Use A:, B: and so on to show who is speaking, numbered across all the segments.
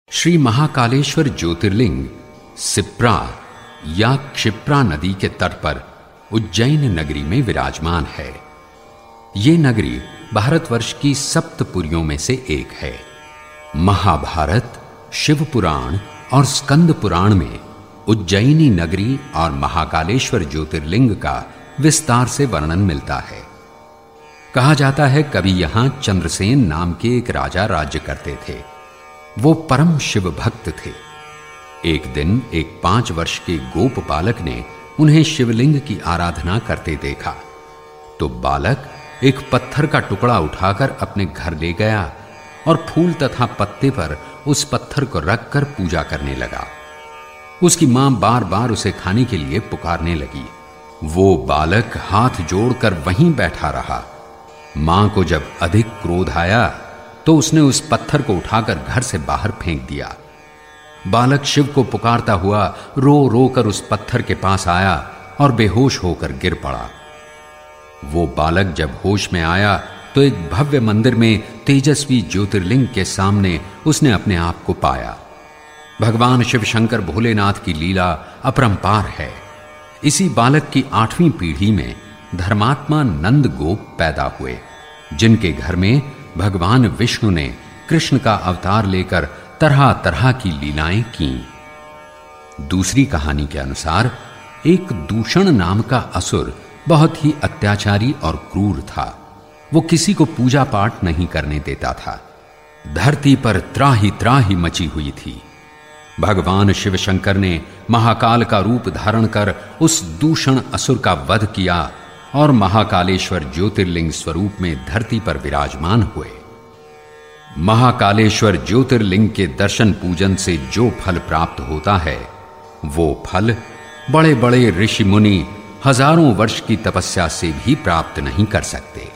A: श्री महाकालेश्वर ज्योतिर्लिंग सिप्रा या क्षिप्रा नदी के तट पर उज्जैन नगरी में विराजमान है। ये नगरी भारतवर्ष की सप्तपुरियों में से एक है। महाभारत, शिव पुराण और स्कंद पुराण में उज्जैनी नगरी और महाकालेश्वर ज्योतिर्लिंग का विस्तार से वर्णन मिलता है। कहा जाता है कभी यहां चंद्रसेन नाम के एक राजा राज्य करते थे। वो परम शिव भक्त थे। एक दिन एक 5 वर्ष के गोप बालक ने उन्हें शिवलिंग की आराधना करते देखा, तो बालक एक पत्थर का टुकड़ा उठाकर अपने घर ले गया और फूल तथा पत्ते पर उस पत्थर को रखकर पूजा करने लगा। उसकी मां बार बार उसे खाने के लिए पुकारने लगी। वो बालक हाथ जोड़कर वहीं बैठा रहा। मां को जब अधिक क्रोध आया तो उसने उस पत्थर को उठाकर घर से बाहर फेंक दिया। बालक शिव को पुकारता हुआ रो रो कर उस पत्थर के पास आया और बेहोश होकर गिर पड़ा। वो बालक जब होश में आया तो एक भव्य मंदिर में तेजस्वी ज्योतिर्लिंग के सामने उसने अपने आप को पाया। भगवान शिव शंकर भोलेनाथ की लीला अपरंपार है। इसी बालक की 8वीं पीढ़ी में धर्मात्मा नंद गोप पैदा हुए, जिनके घर में भगवान विष्णु ने कृष्ण का अवतार लेकर तरह तरह की लीलाएं की। दूसरी कहानी के अनुसार एक दूषण नाम का असुर बहुत ही अत्याचारी और क्रूर था। वो किसी को पूजा पाठ नहीं करने देता था। धरती पर त्राही त्राही मची हुई थी। भगवान शिव शंकर ने महाकाल का रूप धारण कर उस दूषण असुर का वध किया और महाकालेश्वर ज्योतिर्लिंग स्वरूप में धरती पर विराजमान हुए। महाकालेश्वर ज्योतिर्लिंग के दर्शन पूजन से जो फल प्राप्त होता है, वो फल बड़े बड़े ऋषि मुनि हजारों वर्ष की तपस्या से भी प्राप्त नहीं कर सकते।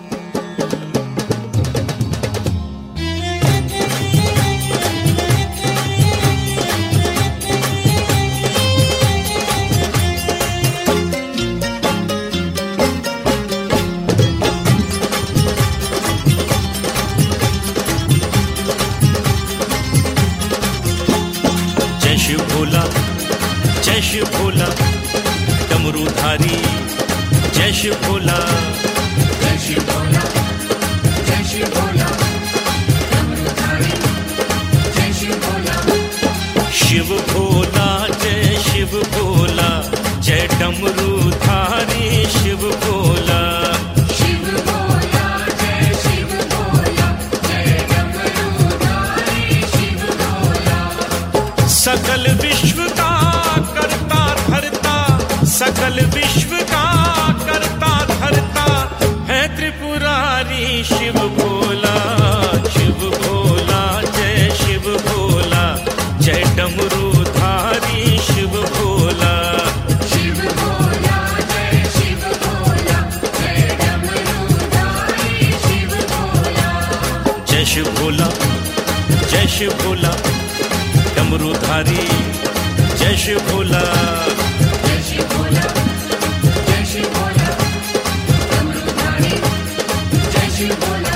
B: जय शिव भोला डमरूधारी, जय शिव भोला, जय शिव भोला, जय शिव भोला डमरूधारी, जय शिव भोला। शिव भोला जय शिव भोला, जय डमरूधारी शिव भोला। शिव भोला जय शिव भोला, जय डमरूधारी शिव भोला। सकल विश्व का करता धरता, सकल विश्व का करता धरता है त्रिपुरारी शिव भोला। शिव भोला जय शिव भोला, जय डमरूधारी शिव भोला। शिव भोला जय शिव भोला, जय डमरूधारी शिव भोला। जय शिव भोला, जय शिव भोला डमरूधारी, जय शिव भोला, जय शिव भोला, जय शिव भोला डमरूधारी, जय शिव भोला।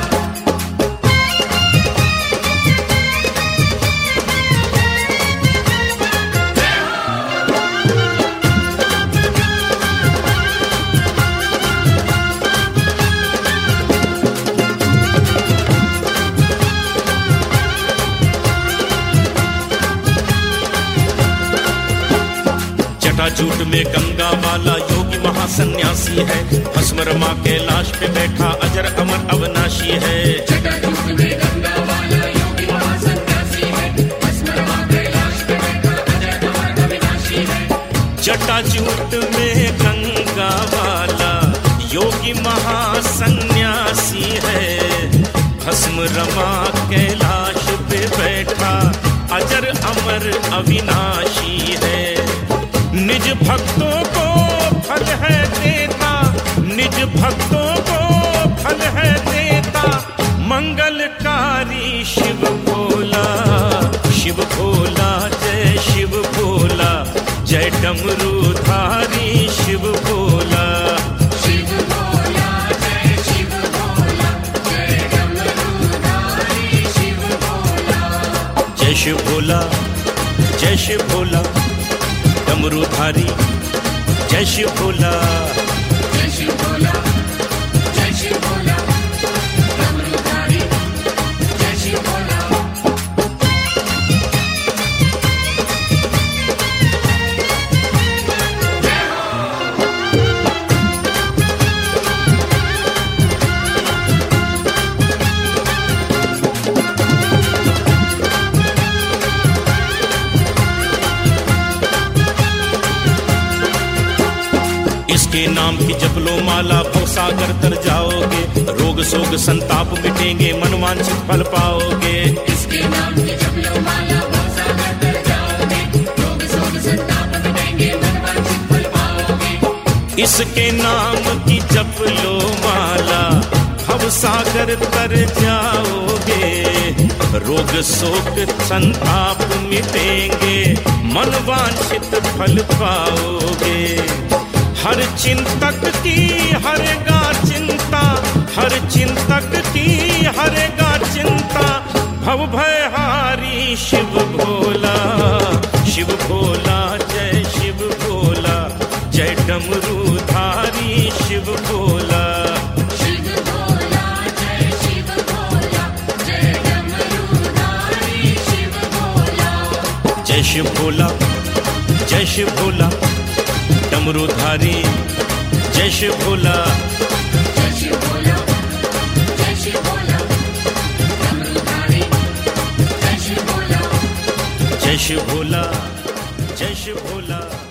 B: जटाजूट में गंगा वाला योगी महासन्यासी है। भस्म रमा कैलाश पे बैठा अजर अमर अविनाशी है। जटाजूट में गंगा वाला योगी महासन्यासी है। भस्म रमा कैलाश पे बैठा अजर अमर अविनाशी है। जटाजूट में गंगा वाला योगी महासन्यासी है। भस्म रमा कैलाश पे बैठा अजर अमर अविनाशी है। निज भक्तों को फल है देता, निज भक्तों को फल है देता, मंगलकारी शिव भोला। शिव भोला जय शिव भोला, जय डमरूधारी शिव भोला। शिव भोला जय शिव भोला, जय डमरूधारी शिव भोला। जय शिव शिव भोला, जय शिव भोला, डमरूधारी, जय शिव भोला,
C: जय शिव भोला, जय शिव भोला, डमरूधारी, जय शिव भोला।
B: इसके नाम की जप लो माला, भवसागर तर जाओगे, रोग शोक संताप मिटेंगे, मनवांछित फल पाओगे।
C: इसके नाम की जप लो माला, भवसागर तर जाओगे, रोग शोक संताप मिटेंगे, मनवांछित फल पाओगे।
B: इसके नाम की जप लो माला, भवसागर तर जाओगे, रोग शोक संताप मिटेंगे, मनवांछित फल पाओगे। हर चिंतक की हरेगा चिंता, हर चिंतक की हरेगा चिंता, भव भयहारी शिव भोला, शिव भोला, जय शिव भोला, जय डमरूधारी शिव भोला,
C: शिव भोला, जय शिव भोला, जय डमरूधारी शिव भोला।
B: जय शिव भोला, जय शिव भोला, डमरूधारी, जय शिव भोला,
C: जय शिव भोला, जय शिव भोला, डमरूधारी, जय शिव भोला,
B: जय शिव भोला, जय शिव भोला।